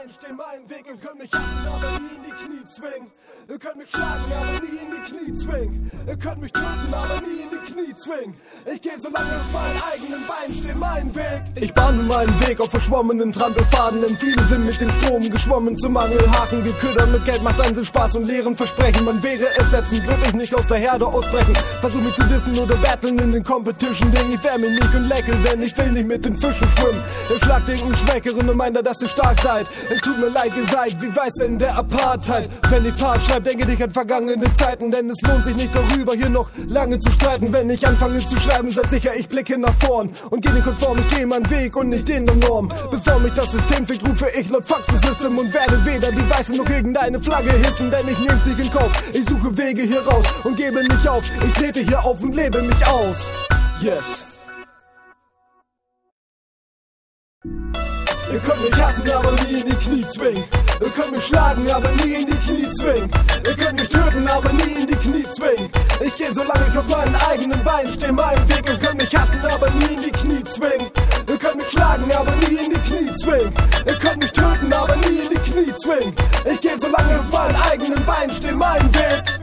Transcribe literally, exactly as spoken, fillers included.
Beinen stehen, meinen Weg. Ihr könnt mich hassen, aber nie in die Knie zwingen. Ihr könnt mich schlagen, aber nie in die Knie zwingen. Ihr könnt mich töten, aber nie in die Knie zwingen. Ich geh so lange auf meinen eigenen Beinen, steh meinen Weg. Ich bahne meinen Weg auf verschwommenen Trampelfaden, denn viele sind mit dem Strom geschwommen zum Mangelhaken. Geködert mit Geld macht Ansel Spaß und leeren Versprechen. Man wäre es setzen, würde ich nicht aus der Herde ausbrechen. Versuch mich zu dissen oder battlen in den Competition-Ding. Ich wärme mich nicht und lecke, denn ich will nicht mit den Fischen schwimmen. Ihr schlagt den Schwächeren und meint, dass ihr stark seid. Es tut mir leid, ihr seid wie Weiße in der Apartheid. Wenn ich Part schreibe, denke ich an vergangene Zeiten, denn es lohnt sich nicht darüber, hier noch lange zu streiten. Wenn ich anfange zu schreiben, seid sicher, ich blicke nach vorn und geh nicht konform, ich geh meinen Weg und nicht den der Norm. Bevor mich das System fickt, rufe ich laut Fuck the System und werde weder die Weißen noch irgendeine Flagge hissen, denn ich nehm's nicht in Kauf. Ich suche Wege hier raus und gebe nicht auf. Ich trete hier auf und lebe mich aus. Yes. Ihr könnt mich hassen, aber nie in die Knie zwingen. Ihr könnt mich schlagen, aber nie in die Knie zwingen. Ihr könnt mich töten, aber nie in die Knie zwingen. Ich geh so lange ich auf meinen eigenen Beinen steh meinen Weg. Ihr könnt mich hassen, aber nie in die Knie zwingen. Ihr könnt mich schlagen, aber nie in die Knie zwingen. Ihr könnt mich töten, aber nie in die Knie zwingen. Ich geh so lange auf meinen eigenen Beinen steh meinen Weg.